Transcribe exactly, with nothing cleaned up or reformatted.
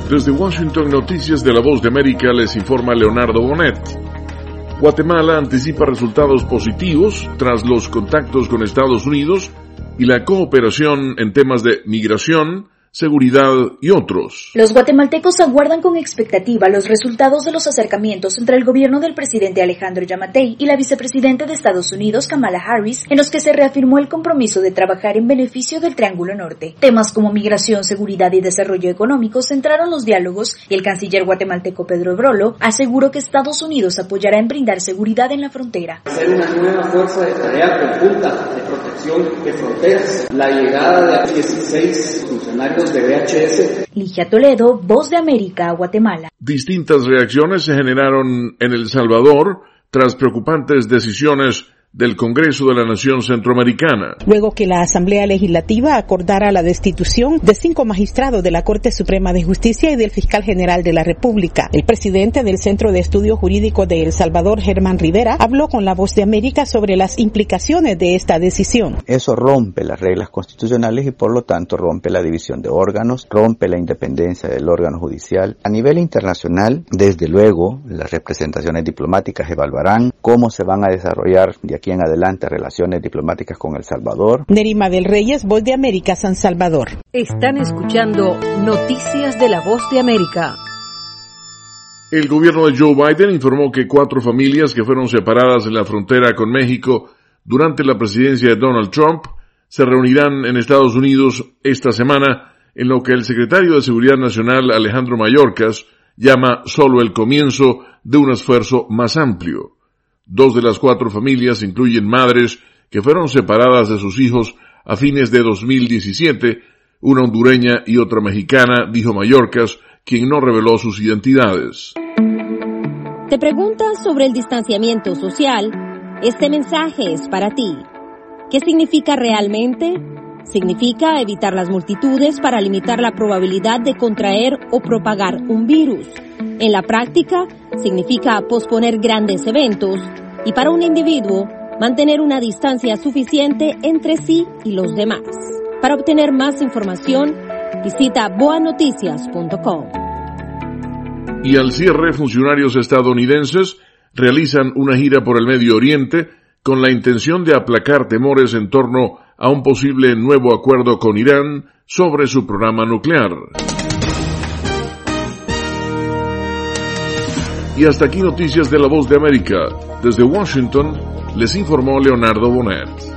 Desde Washington, Noticias de la Voz de América, les informa Leonardo Bonet. Guatemala anticipa resultados positivos tras los contactos con Estados Unidos y la cooperación en temas de migración, seguridad y otros. Los guatemaltecos aguardan con expectativa los resultados de los acercamientos entre el gobierno del presidente Alejandro Yamatei y la vicepresidenta de Estados Unidos, Kamala Harris, en los que se reafirmó el compromiso de trabajar en beneficio del Triángulo Norte. Temas como migración, seguridad y desarrollo económico centraron los diálogos y el canciller guatemalteco Pedro Brolo aseguró que Estados Unidos apoyará en brindar seguridad en la frontera. Hacer una nueva fuerza de tarea conjunta de protección de fronteras, la llegada de dieciséis funcionarios de V H S. Ligia Toledo, Voz de América, Guatemala. Distintas reacciones se generaron en El Salvador tras preocupantes decisiones del Congreso de la Nación Centroamericana. Luego que la Asamblea Legislativa acordara la destitución de cinco magistrados de la Corte Suprema de Justicia y del Fiscal General de la República. El presidente del Centro de Estudios Jurídicos de El Salvador, Germán Rivera, habló con La Voz de América sobre las implicaciones de esta decisión. Eso rompe las reglas constitucionales y por lo tanto rompe la división de órganos, rompe la independencia del órgano judicial. A nivel internacional, desde luego, las representaciones diplomáticas evaluarán cómo se van a desarrollar de aquí en adelante relaciones diplomáticas con El Salvador. Nerima del Reyes, Voz de América, San Salvador. Están escuchando Noticias de la Voz de América. El gobierno de Joe Biden informó que cuatro familias que fueron separadas en la frontera con México durante la presidencia de Donald Trump se reunirán en Estados Unidos esta semana, en lo que el secretario de Seguridad Nacional, Alejandro Mayorkas, llama solo el comienzo de un esfuerzo más amplio. Dos de las cuatro familias incluyen madres que fueron separadas de sus hijos a fines de dos mil diecisiete, una hondureña y otra mexicana, dijo Mayorkas, quien no reveló sus identidades. ¿Te preguntas sobre el distanciamiento social? Este mensaje es para ti. ¿Qué significa realmente? Significa evitar las multitudes para limitar la probabilidad de contraer o propagar un virus. En la práctica, significa posponer grandes eventos y para un individuo, mantener una distancia suficiente entre sí y los demás. Para obtener más información, visita boa noticias punto com. Y al cierre, funcionarios estadounidenses realizan una gira por el Medio Oriente con la intención de aplacar temores en torno a un posible nuevo acuerdo con Irán sobre su programa nuclear. Y hasta aquí Noticias de la Voz de América. Desde Washington, les informó Leonardo Bonet.